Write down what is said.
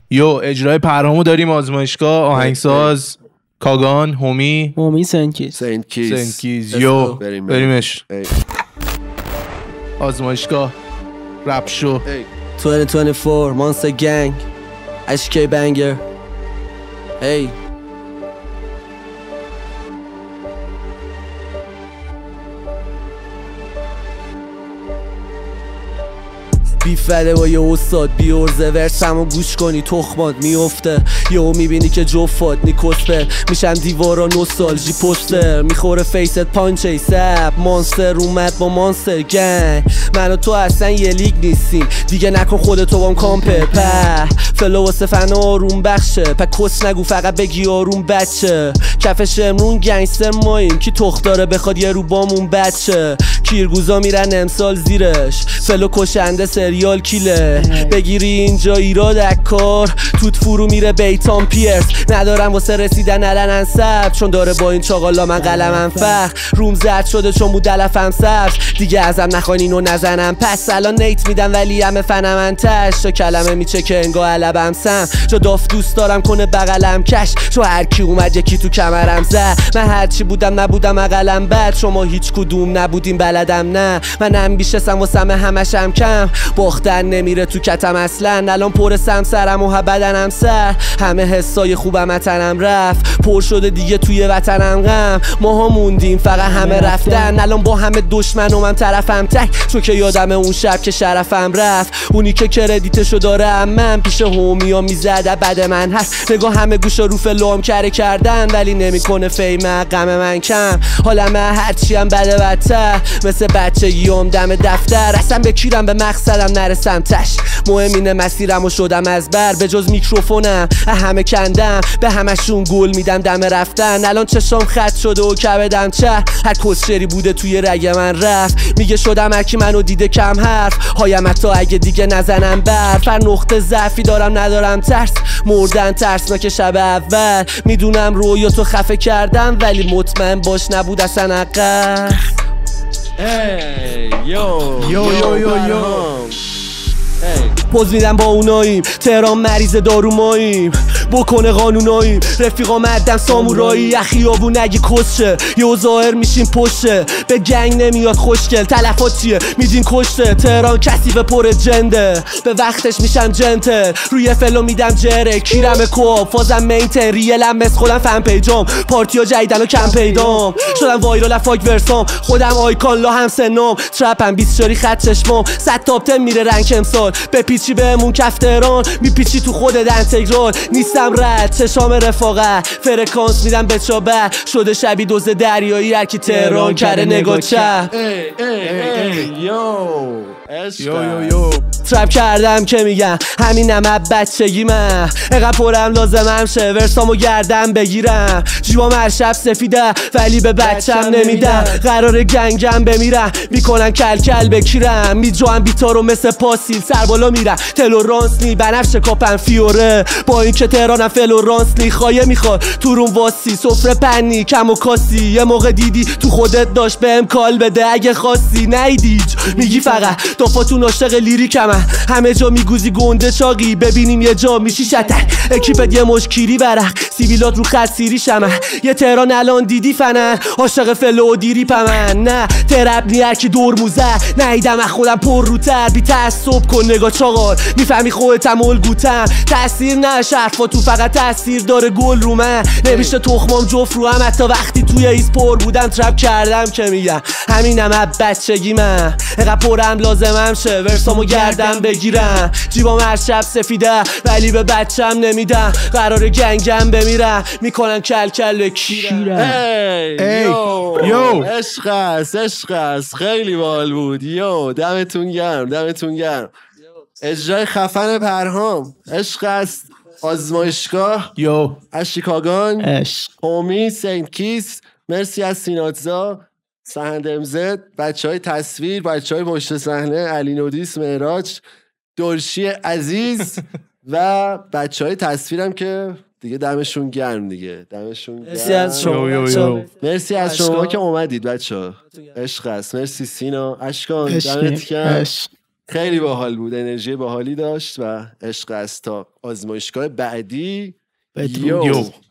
یو اجرای پرهامو داریم آزمایشگاه. آهنگساز کاگان، هومی سنکیز. یو بریمش. آزمایشگاه رپ شو 2024 مانستر گنگ اشکی بنگر. هی بیفده با یه استاد بیورزه ورسمو گوش کنی تخمات میفته. یهو میبینی که جفات نیکوسپر میشن دیوارا نوستالژی پوستر میخوره فیست پانچ ای سب مانستر اومد با مانستر گنگ. من و تو اصلا یه لیگ نیستیم دیگه نکن خودتو بام کامپر په فلو واسه فنا آروم بخشه په کس نگو فقط بگی آروم بچه کف شمرون گنگستر ماییم کی تخت داره بخواد یه رو بامون بچه کیرگوزا میرن امسال زیرش فلو کشنده سریال کیله بگیری اینجا ایراد اکار توت فرو میره بیتام پیرس ندارم واسه رسیدن علن انصب چون داره با این چاقالا من قلمم فخ روم زرد شده چون بود دلفم سبز دیگه ازم نخواین اینو نزنم پس الان نیت میدم ولی همه فنم انتش تا کلمه میچه که انگاه علبم سم جا داف دوست دارم کنه بغلم کش چو هرکی اومد یکی تو کمرم زد من هرچی بودم نبودم اقلم بد شما هیچ کدوم نبودیم بلدم نه منم بیشتم واسم همشم کم باختن نمیره تو کتم اصلا الان پر سرم و بدنم سر همه حسای خوبم وطنم رفت پر شده دیگه توی وطنم غم ماها موندیم فقط همه رفتن الان با همه دشمنم هم طرفم تک چون که یادم اون شب که شرفم رفت اونی که کردیتشو داره من پیش هومیا میزده بعد من هست نگاه همه گوشا رو فلوام کره کردن ولی نمیکنه فیم غم من کم حالا من هرچی هم بده بدتر مثل بچگیام دم دفتر اصلا بکیرم به مقصدم نرسم تش مهم اینه مسیرمو شدم از بر به جز میکروفونم همه کندم به همشون گل میدم دم رفتن الان چشام خط شده و کبدم چه هر کسچری بوده توی رگ من رفت میگه شدم هرکی منو دیده کم حرف هایم حتی اگه دیگه نزنم برف هر نقطه ضعفی دارم ندارم ترس مردن ترسناک شب اول میدونم رویا تو خفه کردم ولی مطمئن باش نبود اصلا عقل پوز میدم با اوناییم تهران مریض دارو ماییم بکنه قانوناییم رفیقا مردم سامورایی اخیابون نگی کسشه یه ظاهر میشیم پشته به گنگ نمیاد خوشگل تلفات چیه میدین کشته تهران کسی به پر جنده به وقتش میشم جنتل روی فلو میدم جره کیرم کواب فازم مینتن ریلم مسخولم فن پیجام پارتیا جیدن و کم پیدام شدم وایرال فاک ورسام خودم آیکان لا هم سنام ترپم 20 شاری خط چشمام 100 تاپ 10 میره رنگ امسال بپیچی بهمون کف تهران میپیچی تو خودت انتگرال نیستم رد چشام رفاقت فرکانس میدم به چابر شده شبی دوز دریایی هرکی تهران کره نگاه چه ترپ کردم که میگم همینم بچگی من اقدر پرم لازمم شه ورسامو گردم بگیرم جیبام هر شب سفیده ولی به بچم نمیدم قرار گنگم بمیرم میکنن کل کل بکیرم میجوام بیتارو مثل پاسیل سر بالا میرم تلو رانسنی بنفش کاپن فیوره با این که تهرانم فلو رانسنی خواهی میخواد تو روم واسی سفره پنی کم و کاسی یه موقع دیدی تو خودت داشت بهم کال بده اگه خواستی نیدیج میگی فقط دافاتون عاشق لیریکم همه جا میگوزی گنده چاقی ببینیم یه جا میشی شتک اکیپت یه مشکیری برق سیویلات رو خط سیری شمن یه تهران الان دیدی فنن عاشق فلو و دیری پمن نه ترپ نی هرکی دور موزه نیدم از خودم پر روتر بی تعصب کن نگاه چاقال میفهمی خودتم الگوتم تأثیر نه حرفا تو فقط تأثیر داره گل رو من نمیشه تخمام جفت رو هم حتی وقتی توی ایس پر بودم ترپ کردم که میگم همینم بچگی من اقدر پرم لازمم شه ورسامو گردم بگیرم جیبام هر شب سفیده ولی به بچم نمیدم قرار گنگم بمیرم میکنن کل کل کیرم یو عشق است خیلی باحال بود یو دمتون گرم اجرای خفن پرهام عشق است آزمایشگاه یو اشیکاگان هومی سنکیز مرسی از سیناتزا سهند امزد بچهای تصویر بچهای پشت صحنه علی نودیس معراج دورشی عزیز و بچهای تصویرم که دیگه دمشون گرم مرسی از شما مرسی از شما که اومدید بچه‌ها عشق است مرسی سینا اشکان دمت گرم خیلی باحال بود، انرژی باحالی داشت و عشق است. تا آزمایشگاه بعدی. یو